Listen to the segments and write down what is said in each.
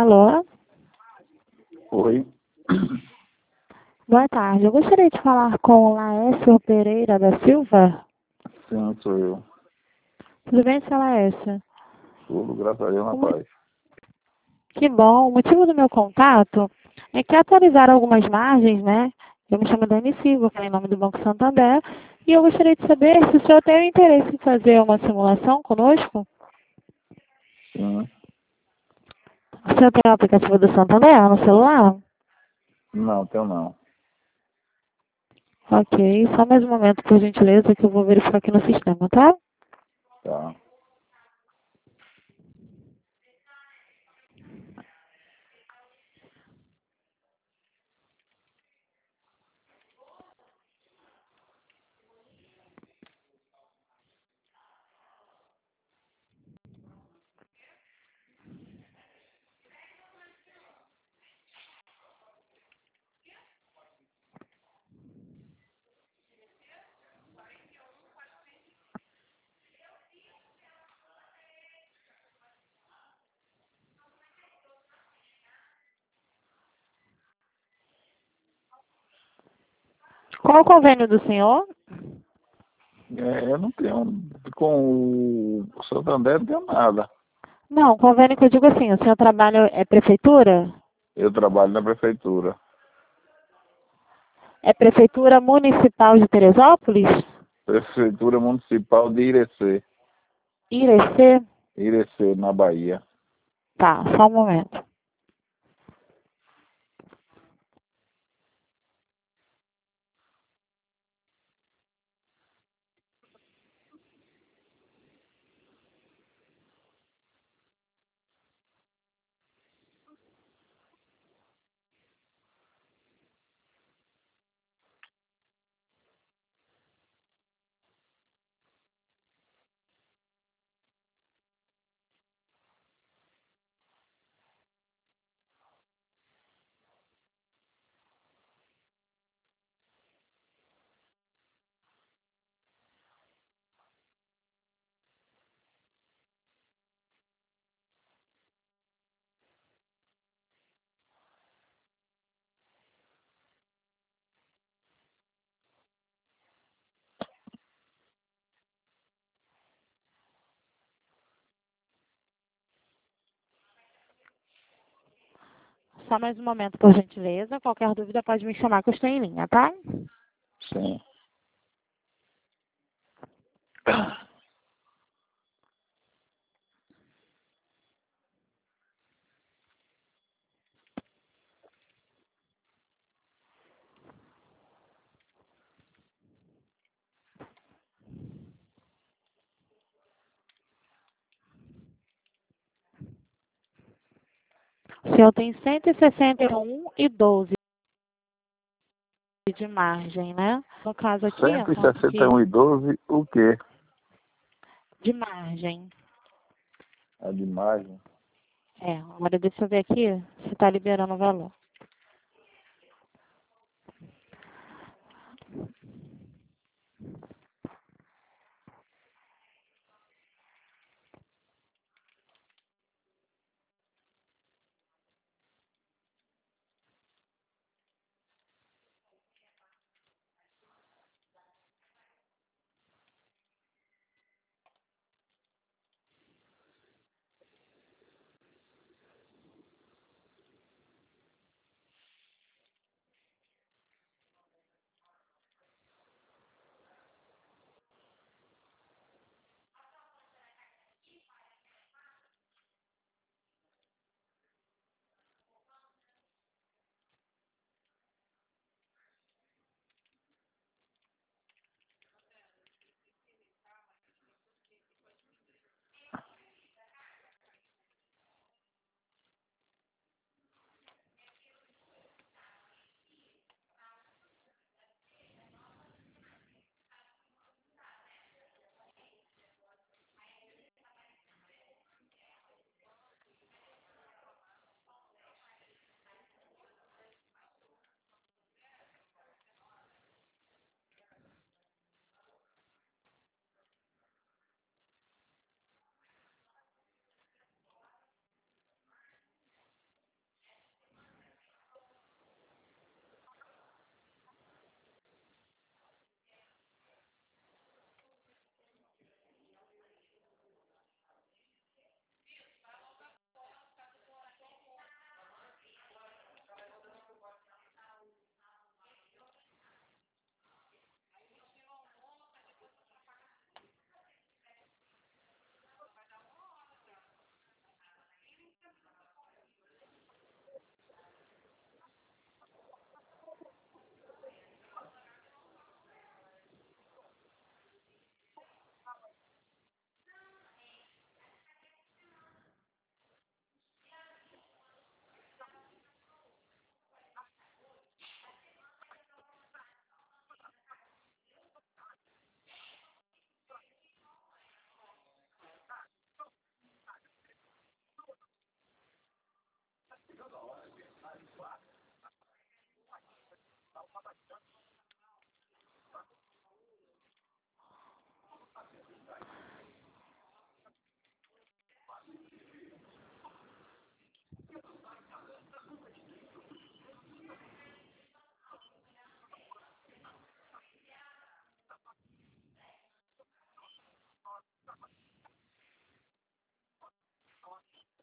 Alô? Oi, Boa tarde. Eu gostaria de falar com Laércio Pereira da Silva. sim, sou eu. Tudo bem, seu Laércio? Tudo, graças a Deus, na O mo- paz. Que bom. O motivo do meu contato é que atualizaram algumas margens, né? Eu me chamo Dani Silva, falei em nome do Banco Santander, e eu gostaria de saber se o senhor tem interesse em fazer uma simulação conosco. Sim. O senhor tem o aplicativo do Santander no celular? Não, tenho não. Ok, só mais um momento, por gentileza, que eu vou verificar aqui no sistema, tá? Tá. Qual o convênio do senhor? Eu não tenho, com o Santander não tenho nada. Não, convênio que eu digo assim, o senhor trabalha, é prefeitura? Eu trabalho na prefeitura. É Prefeitura Municipal de Teresópolis? Prefeitura Municipal de Irecê. Irecê? Irecê, na Bahia. Tá, só um momento. Só mais um momento, por gentileza. Qualquer dúvida pode me chamar que eu estou em linha, tá? Sim. O senhor tem 161,12 de margem, né? No caso aqui, Cento e ó, sessenta e um e doze, o quê? de margem. É de imagem. É, agora deixa eu ver aqui se está liberando o valor.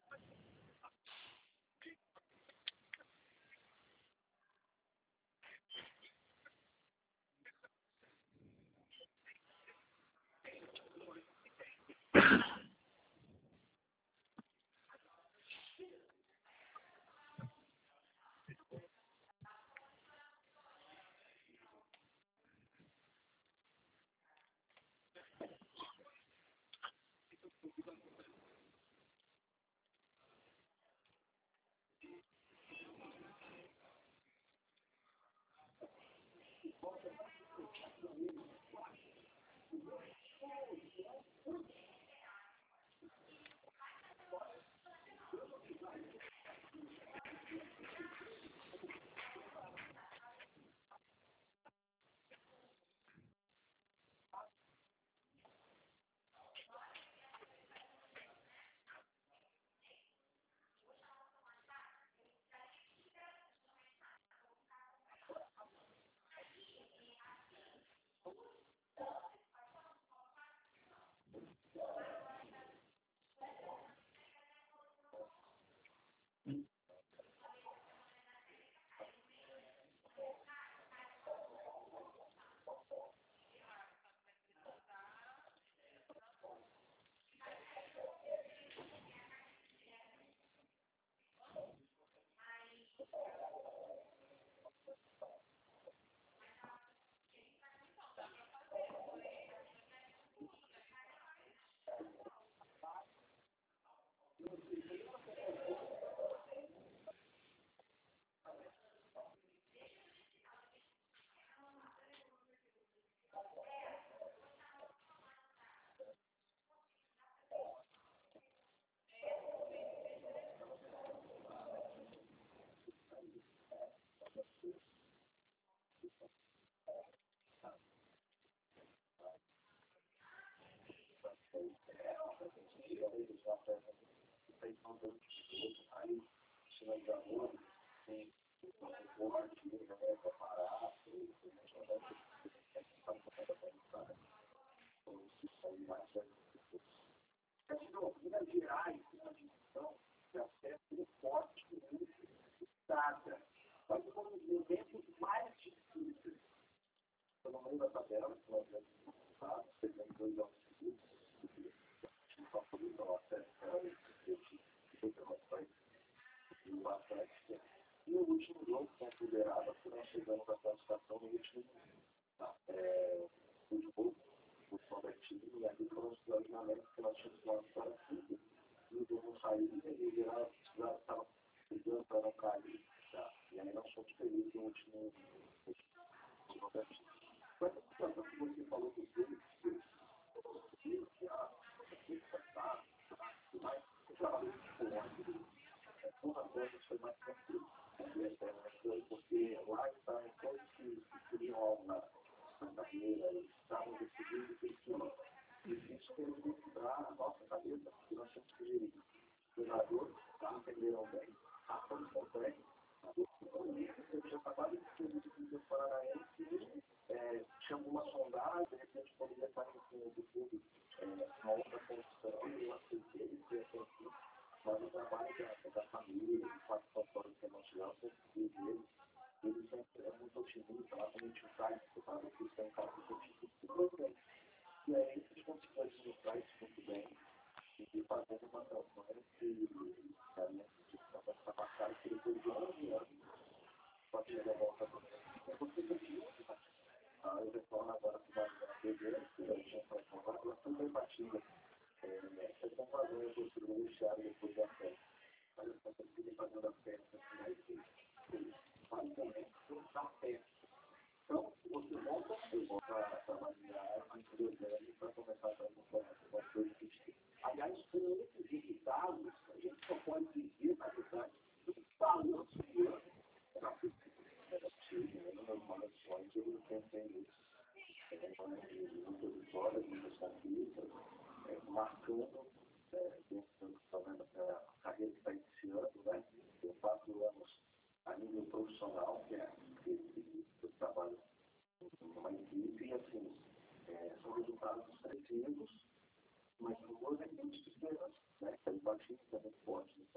mas o humor é muito pequeno, né? Ele baixinho, também forte.